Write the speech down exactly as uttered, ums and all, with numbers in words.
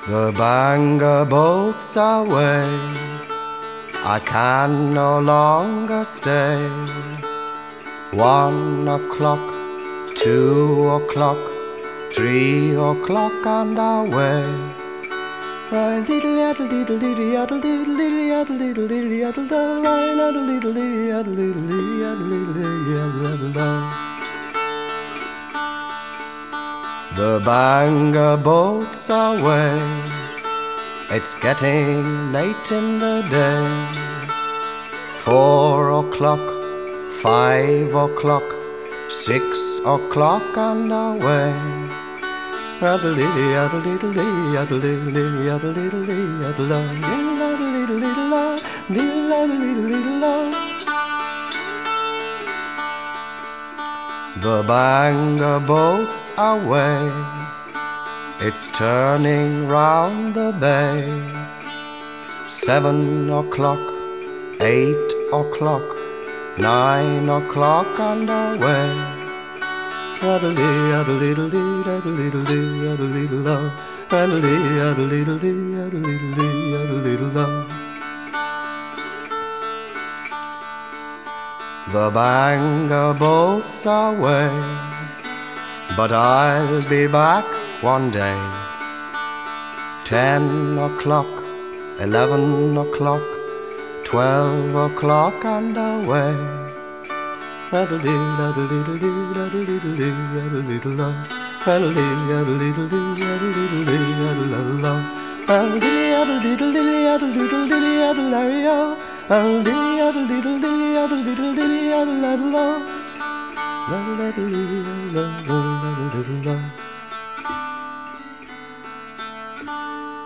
The Bangor boats away, I can no longer stay. One o'clock, two o'clock, three o'clock and away. Why diddle yaddle diddle diddle yaddle diddle diddle yaddle diddle diddle yaddle do. Why naddle diddle diddle yaddle diddle diddle yaddle diddle yaddle yaddle do. The Bangor boats away, it's getting late in the day. Four o'clock, five o'clock, six o'clock and away. Yaddle diddle yaddle diddle diddle yaddle diddle diddle yaddle diddle diddle yaddle do. Diddle diddle diddle do, diddle diddle diddle do. The Bangor boats away, it's turning round the bay. Seven o'clock, eight o'clock, nine o'clock and away. Yaddle dee, yaddle diddle dee, yaddle diddle dee, yaddle diddle do. Yaddle dee, yaddle diddle dee, yaddle diddle dee, yaddle diddle do. The Bangor boats away, but I'll be back one day. Ten o'clock, eleven o'clock, twelve o'clock and away. Yaddle dee, yaddle diddle dee, yaddle diddle dee, yaddle diddle do. Yaddle dee, yaddle diddle dee, yaddle diddle dee, yaddle diddle do. Yaddle dee, yaddle diddle dee, yaddle diddle dee, yaddle larry-o. Yaddle dee, yaddle diddle dee, yaddle diddle dee, yaddle yaddle do. Yaddle diddle dee, yaddle yaddle diddle do.